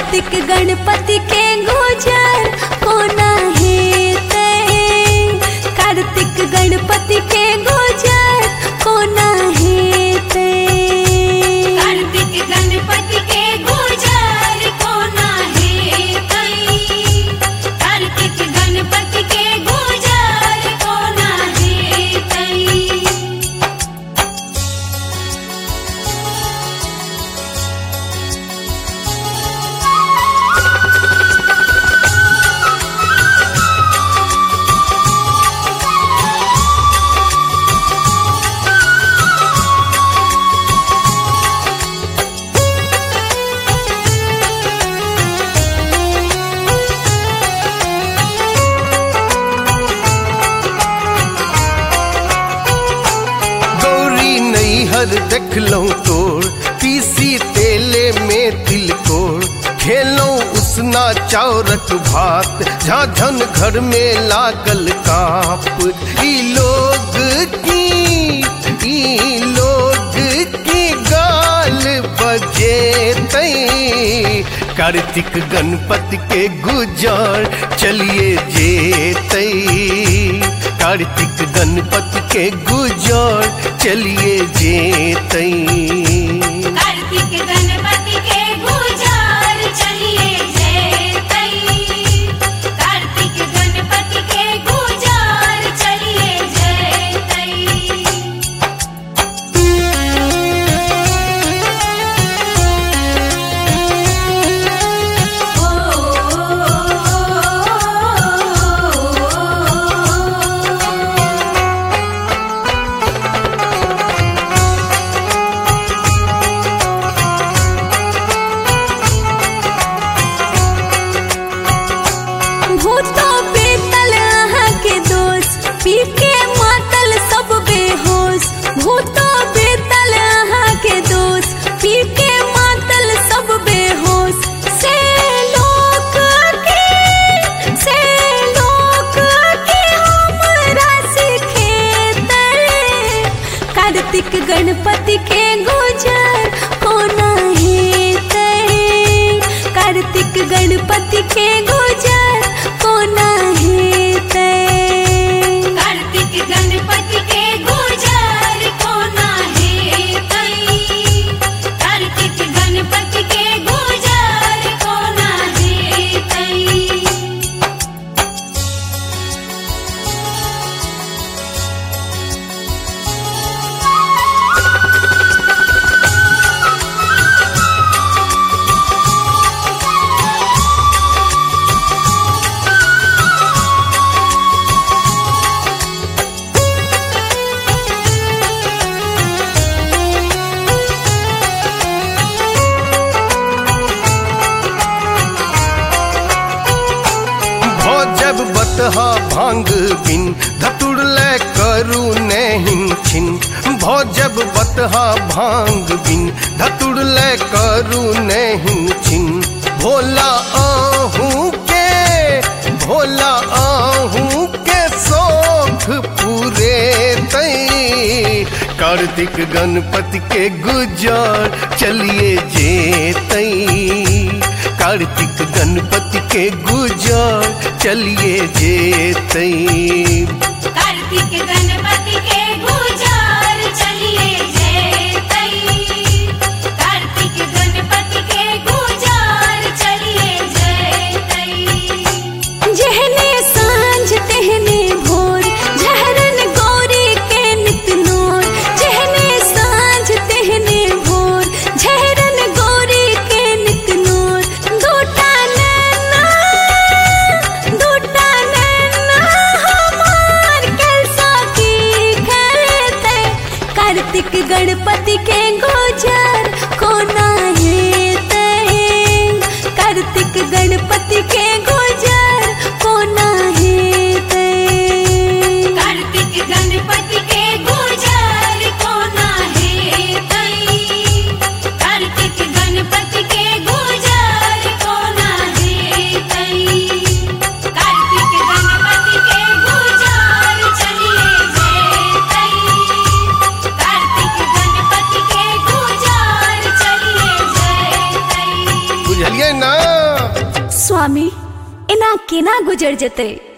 कार्तिक गणपति के गुजर कोना हेते। कार्तिक गणपति के गुजर कोना हेते। कार्तिक गणपति के गुजर कोना हेते। कार्तिक गणपति के गुजर कोना हेते। देख लो तोड़ पीसी तेले में तिलकोर। खेलो उसना चावरट भात झाझन घर में लागल काप। ई लोग की गाल बजे तई। कार्तिक गणपति के गुजर चलिए जेते। कार्तिक गणपति के गुजर चलिए जेते। कार्तिक गणपति के गुजर चलिए जेते। कार्तिक गणपति के गुजर चलिए जेते। भूतो बेतल अहाँ के दोष पी के मातल सब बेहोश। भूतो बेतल अहाँ के दोष पी के मातल सब बेहोश। से लोक के हमरा सिखेते। कार्तिक गणपति के गुजर कोना हेते। कार्तिक गणपति के गुजर कोना हेते। कार्तिक गणपति के गुजर कोना हेते। कार्तिक गणपति के गुजर कोना हेते। बतहा भांग बिन धतुड़ले करू नहीं छिन। भोजब बतहा भांग बिन धतुड़ले करू नहीं छिन। भोला आहू के शौक पूरे तई। कार्तिक गणपति के गुजर चलिए जेते। कार्तिक गणपति के गुजर चलिए जेते। कार्तिक गणपति के गुजर चलिए जेते। कार्तिक गणपति के गुजर चलिए जेते। जहने सांझ तेहने भोर झहरन गौरी के नित नोर। जहने सांझ तेहने भोर झहरन गौरी के नित नोर। दूटा नैना हमार कैसा की खेते। कार्तिक गणपति के गुजर कोना हेते। कार्तिक गणपति के गुजर कोना हेते। कार्तिक गणपति के गुजर कोना हेते। कार्तिक गणपति के गुजर कोना हेते। कार्तिक गणपति के गुजर चलिए जेते। कार्तिक गणपति के गुजर चलिए जेते। बुझलिए ना। स्वामी एना केना गुजर जेतै।